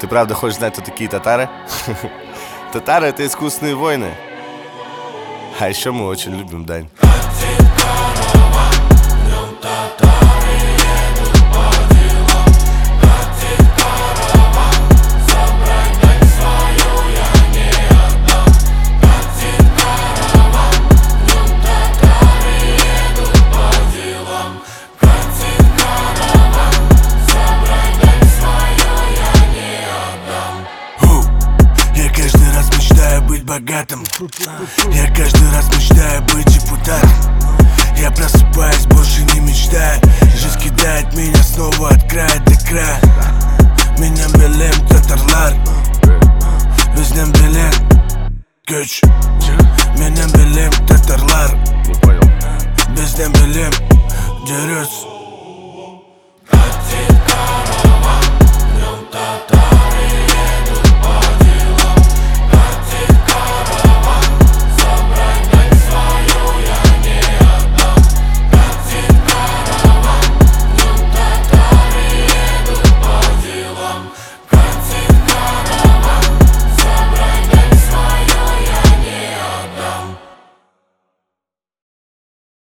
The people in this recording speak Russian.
Ты правда хочешь знать, кто такие татары? Татары — это искусственные воины. А еще мы очень любим дань. Быть богатым. Я каждый раз мечтаю быть депутатом. Я просыпаюсь, больше не мечтаю. Жизнь кидает меня снова от края до края.